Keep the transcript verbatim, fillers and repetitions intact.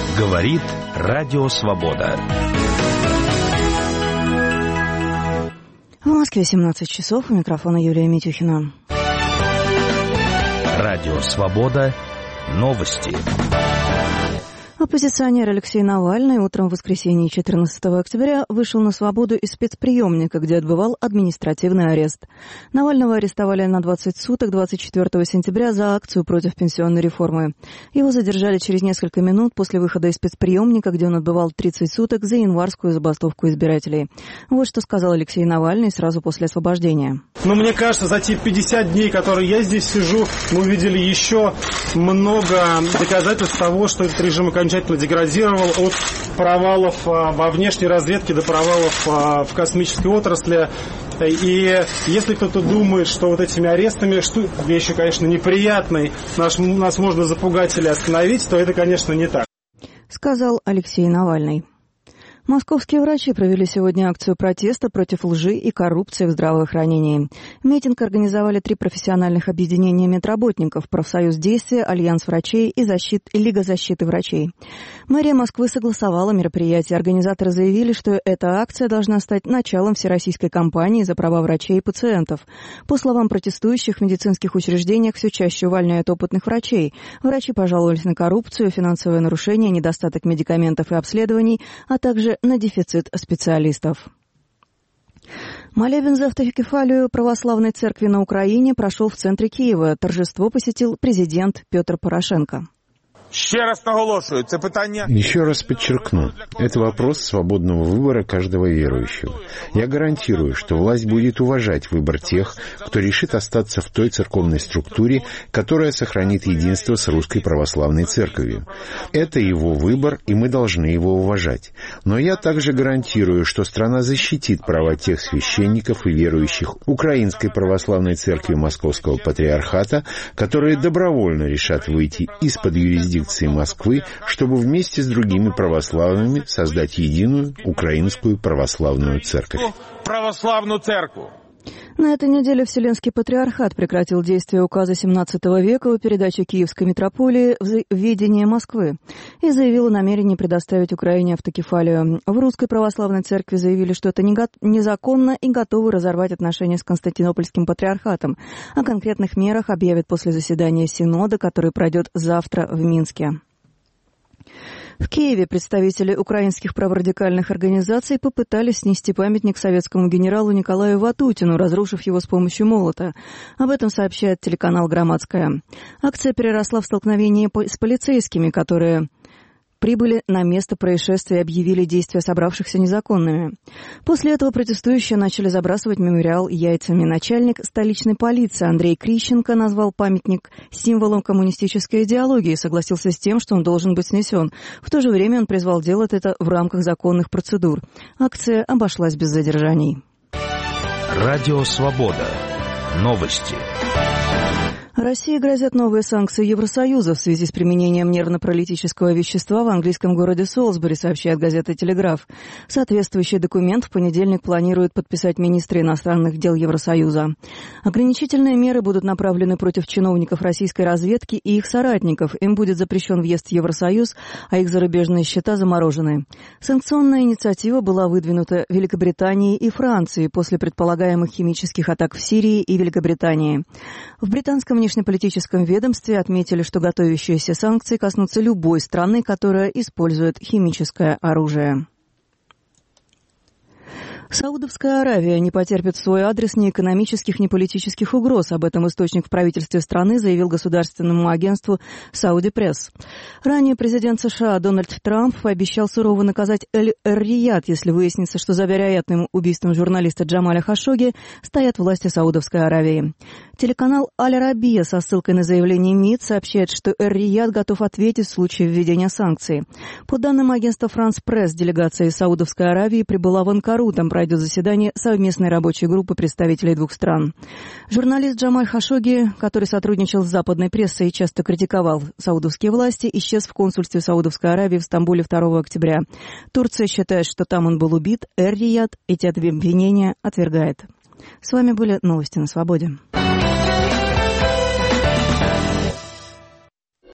Говорит Радио Свобода. В Москве семнадцать часов. У микрофона Юлия Митюхина. Радио Свобода. Новости. Оппозиционер Алексей Навальный утром в воскресенье четырнадцатого октября вышел на свободу из спецприемника, где отбывал административный арест. Навального арестовали на двадцать суток двадцать четвёртого сентября за акцию против пенсионной реформы. Его задержали через несколько минут после выхода из спецприемника, где он отбывал тридцать суток за январскую забастовку избирателей. Вот что сказал Алексей Навальный сразу после освобождения. Но мне кажется, за те пятьдесят дней, которые я здесь сижу, мы увидели еще много доказательств того, что этот режим окончательно деградировал, от провалов во внешней разведке до провалов в космической отрасли. И если кто-то думает, что вот этими арестами, что вещи, конечно, неприятные, нас, нас можно запугать или остановить, то это, конечно, не так. Сказал Алексей Навальный. Московские врачи провели сегодня акцию протеста против лжи и коррупции в здравоохранении. Митинг организовали три профессиональных объединения медработников: Профсоюз Действия, Альянс врачей и, защит... и Лига защиты врачей. Мэрия Москвы согласовала мероприятие. Организаторы заявили, что эта акция должна стать началом всероссийской кампании за права врачей и пациентов. По словам протестующих, в медицинских учреждениях все чаще увольняют опытных врачей. Врачи пожаловались на коррупцию, финансовое нарушение, недостаток медикаментов и обследований, а также на дефицит специалистов. Молебен за автокефалию Православной Церкви на Украине прошел в центре Киева. Торжество посетил президент Петр Порошенко. Еще раз наголошую, это питание... Еще раз подчеркну, это вопрос свободного выбора каждого верующего. Я гарантирую, что власть будет уважать выбор тех, кто решит остаться в той церковной структуре, которая сохранит единство с Русской Православной Церковью. Это его выбор, и мы должны его уважать. Но я также гарантирую, что страна защитит права тех священников и верующих Украинской Православной Церкви Московского Патриархата, которые добровольно решат выйти из-под юрисдикции Москвы, чтобы вместе с другими православными создать единую Украинскую Православную Церковь. Православную Церковь. На этой неделе Вселенский Патриархат прекратил действие указа семнадцатого века о передаче Киевской митрополии в ведение Москвы и заявил о намерении предоставить Украине автокефалию. В Русской Православной Церкви заявили, что это незаконно и готовы разорвать отношения с Константинопольским Патриархатом. О конкретных мерах объявят после заседания Синода, который пройдет завтра в Минске. В Киеве представители украинских праворадикальных организаций попытались снести памятник советскому генералу Николаю Ватутину, разрушив его с помощью молота. Об этом сообщает телеканал «Громадская». Акция переросла в столкновение с полицейскими, которые прибыли на место происшествия и объявили действия собравшихся незаконными. После этого протестующие начали забрасывать мемориал яйцами. Начальник столичной полиции Андрей Крищенко назвал памятник символом коммунистической идеологии и согласился с тем, что он должен быть снесен. В то же время он призвал делать это в рамках законных процедур. Акция обошлась без задержаний. Радио Свобода. Новости. России грозят новые санкции Евросоюза в связи с применением нервно-паралитического вещества в английском городе Солсбери, сообщает газета «Телеграф». Соответствующий документ в понедельник планируют подписать министры иностранных дел Евросоюза. Ограничительные меры будут направлены против чиновников российской разведки и их соратников. Им будет запрещен въезд в Евросоюз, а их зарубежные счета заморожены. Санкционная инициатива была выдвинута Великобританией и Францией после предполагаемых химических атак в Сирии и Великобритании. В британском внешнеполитическом ведомстве отметили, что готовящиеся санкции коснутся любой страны, которая использует химическое оружие. Саудовская Аравия не потерпит в свой адрес ни экономических, ни политических угроз. Об этом источник в правительстве страны заявил государственному агентству Saudi Press. Ранее президент США Дональд Трамп пообещал сурово наказать Эль-Рияд, если выяснится, что за вероятным убийством журналиста Джамаля Хашогги стоят власти Саудовской Аравии. Телеканал Аль-Арабия со ссылкой на заявление МИД сообщает, что Эль-Рияд готов ответить в случае введения санкций. По данным агентства France Press, делегация из Саудовской Аравии прибыла в Анкару. Там пройдет заседание совместной рабочей группы представителей двух стран. Журналист Джамаль Хашогги, который сотрудничал с западной прессой и часто критиковал саудовские власти, исчез в консульстве Саудовской Аравии в Стамбуле второго октября. Турция считает, что там он был убит. Эль-Рияд эти обвинения отвергает. С вами были новости на Свободе.